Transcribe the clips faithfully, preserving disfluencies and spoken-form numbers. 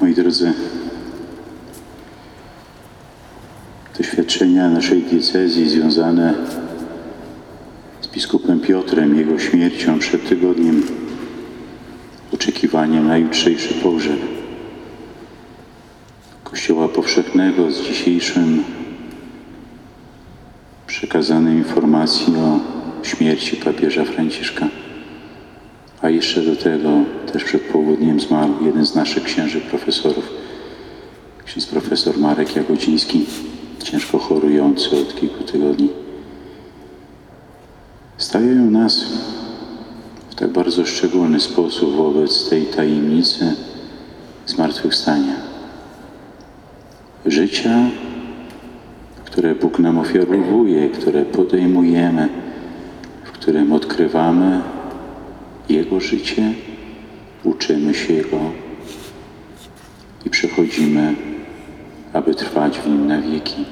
Moi drodzy, doświadczenia naszej diecezji związane z biskupem Piotrem, jego śmiercią przed tygodniem, oczekiwaniem na jutrzejszy pogrzeb Kościoła Powszechnego z dzisiejszym przekazanym informacji o śmierci papieża Franciszka. A jeszcze do tego też przed południem zmarł jeden z naszych księży profesorów, ksiądz profesor Marek Jagodziński, ciężko chorujący od kilku tygodni. Stawiają nas w tak bardzo szczególny sposób wobec tej tajemnicy zmartwychwstania. Życia, które Bóg nam ofiarowuje, które podejmujemy, w którym odkrywamy Jego życie, uczymy się Go i przechodzimy, aby trwać w Nim na wieki.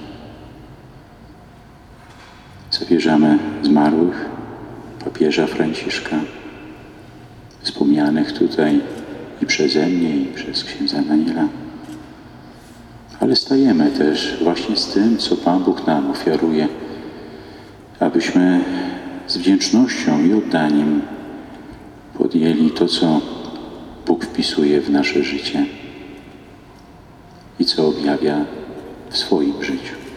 Zawierzamy zmarłych papieża Franciszka, wspomnianych tutaj i przeze mnie, i przez księdza Daniela. Ale stajemy też właśnie z tym, co Pan Bóg nam ofiaruje, abyśmy z wdzięcznością i oddaniem podjęli to, co Bóg wpisuje w nasze życie i co objawia w swoim życiu.